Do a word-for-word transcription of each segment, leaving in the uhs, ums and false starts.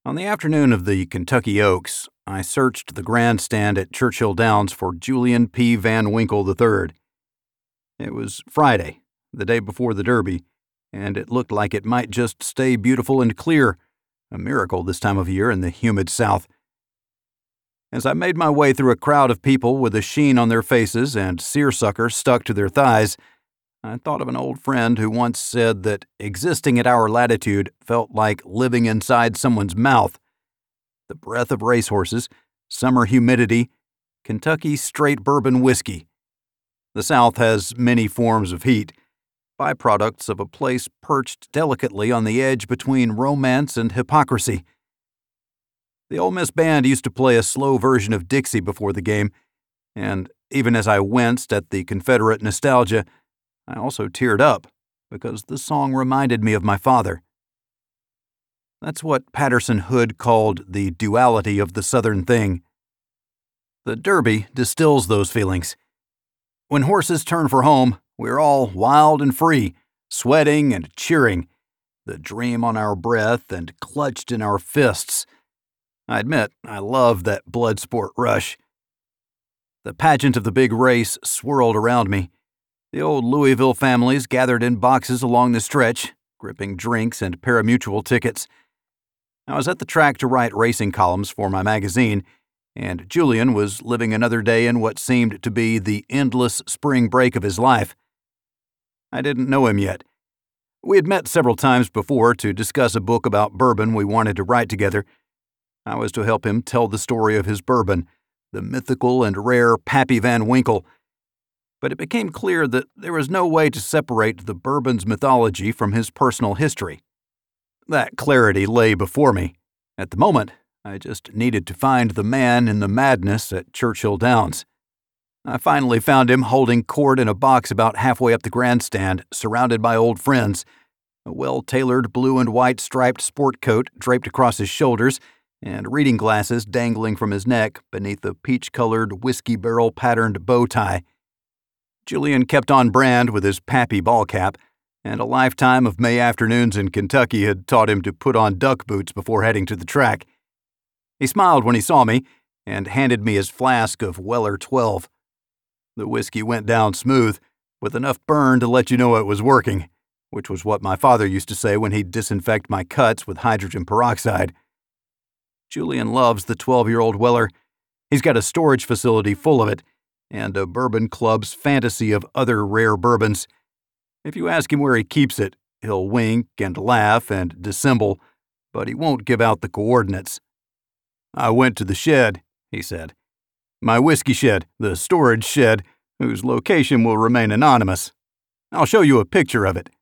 On the afternoon of the Kentucky Oaks, I searched the grandstand at Churchill Downs for Julian P. Van Winkle the third. It was Friday, the day before the Derby, and it looked like it might just stay beautiful and clear, a miracle this time of year in the humid South. As I made my way through a crowd of people with a sheen on their faces and seersucker stuck to their thighs, I thought of an old friend who once said that existing at our latitude felt like living inside someone's mouth. The breath of racehorses, summer humidity, Kentucky straight bourbon whiskey. The South has many forms of heat, byproducts of a place perched delicately on the edge between romance and hypocrisy. The Ole Miss band used to play a slow version of Dixie before the game, and even as I winced at the Confederate nostalgia, I also teared up because the song reminded me of my father. That's what Patterson Hood called the duality of the Southern thing. The Derby distills those feelings. When horses turn for home, we're all wild and free, sweating and cheering, the dream on our breath and clutched in our fists. I admit, I love that blood sport rush. The pageant of the big race swirled around me. The old Louisville families gathered in boxes along the stretch, gripping drinks and pari-mutuel tickets. I was at the track to write racing columns for my magazine, and Julian was living another day in what seemed to be the endless spring break of his life. I didn't know him yet. We had met several times before to discuss a book about bourbon we wanted to write together. I was to help him tell the story of his bourbon, the mythical and rare Pappy Van Winkle. But it became clear that there was no way to separate the bourbon's mythology from his personal history. That clarity lay before me. At the moment, I just needed to find the man in the madness at Churchill Downs. I finally found him holding court in a box about halfway up the grandstand, surrounded by old friends, a well-tailored blue and white striped sport coat draped across his shoulders, and reading glasses dangling from his neck beneath a peach-colored whiskey barrel-patterned bow tie. Julian kept on brand with his Pappy ball cap, and a lifetime of May afternoons in Kentucky had taught him to put on duck boots before heading to the track. He smiled when he saw me and handed me his flask of Weller twelve. The whiskey went down smooth, with enough burn to let you know it was working, which was what my father used to say when he'd disinfect my cuts with hydrogen peroxide. Julian loves the twelve-year-old Weller. He's got a storage facility full of it, and a bourbon club's fantasy of other rare bourbons. If you ask him where he keeps it, he'll wink and laugh and dissemble, but he won't give out the coordinates. "I went to the shed," he said. "My whiskey shed, the storage shed, whose location will remain anonymous. I'll show you a picture of it."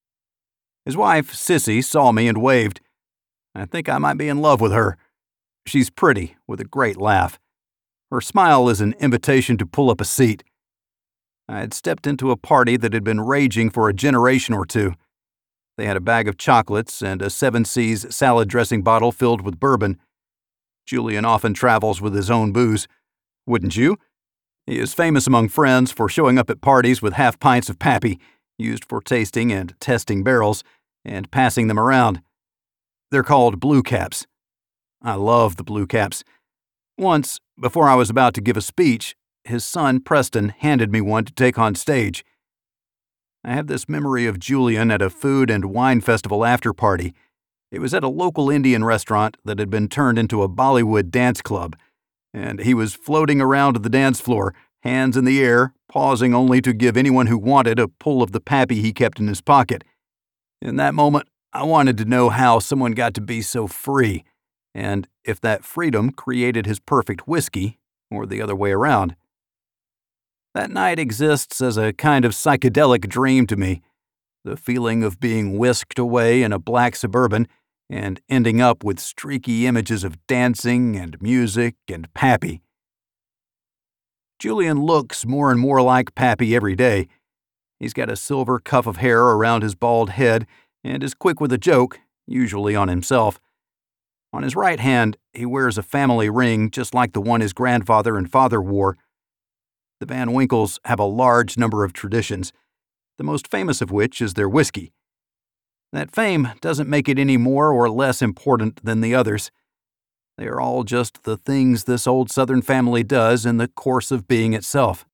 His wife, Sissy, saw me and waved. I think I might be in love with her. She's pretty, with a great laugh. Her smile is an invitation to pull up a seat. I had stepped into a party that had been raging for a generation or two. They had a bag of chocolates and a Seven Seas salad dressing bottle filled with bourbon. Julian often travels with his own booze. Wouldn't you? He is famous among friends for showing up at parties with half pints of Pappy, used for tasting and testing barrels, and passing them around. They're called Blue Caps. I love the Blue Caps. Once, before I was about to give a speech, his son Preston handed me one to take on stage. I have this memory of Julian at a food and wine festival after-party. It was at a local Indian restaurant that had been turned into a Bollywood dance club, and he was floating around the dance floor, hands in the air, pausing only to give anyone who wanted a pull of the Pappy he kept in his pocket. In that moment, I wanted to know how someone got to be so free, and if that freedom created his perfect whiskey, or the other way around. That night exists as a kind of psychedelic dream to me, the feeling of being whisked away in a black Suburban and ending up with streaky images of dancing and music and Pappy. Julian looks more and more like Pappy every day. He's got a silver cuff of hair around his bald head and is quick with a joke, usually on himself. On his right hand, he wears a family ring just like the one his grandfather and father wore. The Van Winkles have a large number of traditions, the most famous of which is their whiskey. That fame doesn't make it any more or less important than the others. They are all just the things this old Southern family does in the course of being itself.